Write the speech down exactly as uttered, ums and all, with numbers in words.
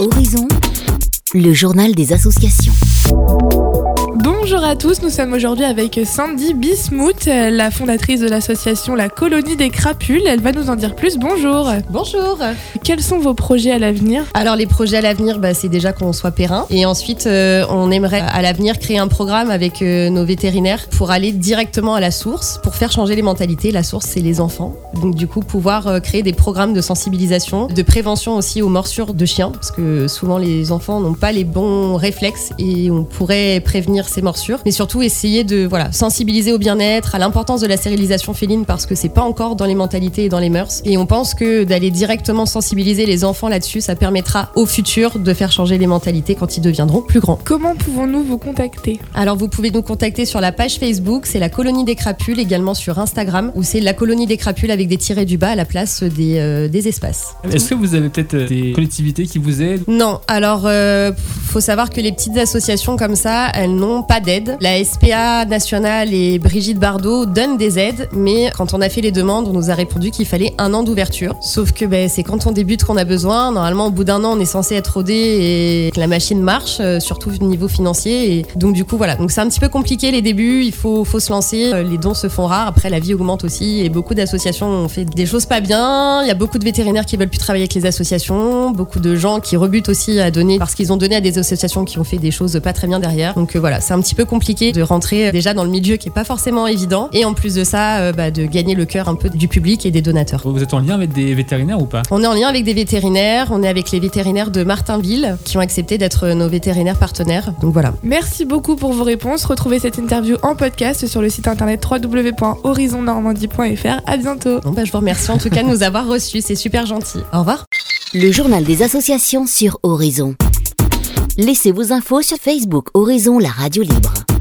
Horizon, le journal des associations. Bonjour à tous, nous sommes aujourd'hui avec Sandy Bismuth, la fondatrice de l'association La Colonie des Crapules. Elle va nous en dire plus. Bonjour. Bonjour. Quels sont vos projets à l'avenir ? Alors les projets à l'avenir, bah, c'est déjà qu'on soit périn. Et ensuite, euh, on aimerait à l'avenir créer un programme avec euh, nos vétérinaires pour aller directement à la source, pour faire changer les mentalités. La source, c'est les enfants. Donc du coup, pouvoir euh, créer des programmes de sensibilisation, de prévention aussi aux morsures de chiens, parce que souvent les enfants n'ont pas les bons réflexes et on pourrait prévenir ces morsures. Mais surtout essayer de voilà, sensibiliser au bien-être, à l'importance de la stérilisation féline, parce que c'est pas encore dans les mentalités et dans les mœurs. Et on pense que d'aller directement sensibiliser les enfants là-dessus, ça permettra au futur de faire changer les mentalités quand ils deviendront plus grands. Comment pouvons-nous vous contacter ? Alors vous pouvez nous contacter sur la page Facebook, c'est La Colonie des Crapules, également sur Instagram, où c'est La Colonie des Crapules avec des tirets du bas à la place des, euh, des espaces. Est-ce que vous avez peut-être des collectivités qui vous aident ? Non, alors euh, faut savoir que les petites associations comme ça, elles n'ont pas d'aide. La S P A nationale et Brigitte Bardot donnent des aides, mais quand on a fait les demandes, on nous a répondu qu'il fallait un an d'ouverture. Sauf que ben, c'est quand on débute qu'on a besoin. Normalement, au bout d'un an, on est censé être rodé et que la machine marche, euh, surtout au niveau financier. Et donc du coup, voilà. Donc c'est un petit peu compliqué les débuts. Il faut, faut se lancer. Euh, les dons se font rares. Après, la vie augmente aussi et beaucoup d'associations ont fait des choses pas bien. Il y a beaucoup de vétérinaires qui veulent plus travailler avec les associations. Beaucoup de gens qui rebutent aussi à donner parce qu'ils ont donné à des associations qui ont fait des choses pas très bien derrière. Donc euh, voilà, c'est un petit peu compliqué de rentrer déjà dans le milieu qui est pas forcément évident. Et en plus de ça, euh, bah, de gagner le cœur un peu du public et des donateurs. Vous êtes en lien avec des vétérinaires ou pas ? On est en lien avec des vétérinaires. On est avec les vétérinaires de Martinville qui ont accepté d'être nos vétérinaires partenaires. Donc voilà. Merci beaucoup pour vos réponses. Retrouvez cette interview en podcast sur le site internet w w w point horizon normandie point f r. À bientôt. Bon, bah, je vous remercie en tout cas de nous avoir reçus. C'est super gentil. Au revoir. Le journal des associations sur Horizon. Laissez vos infos sur Facebook Horizon, la radio libre.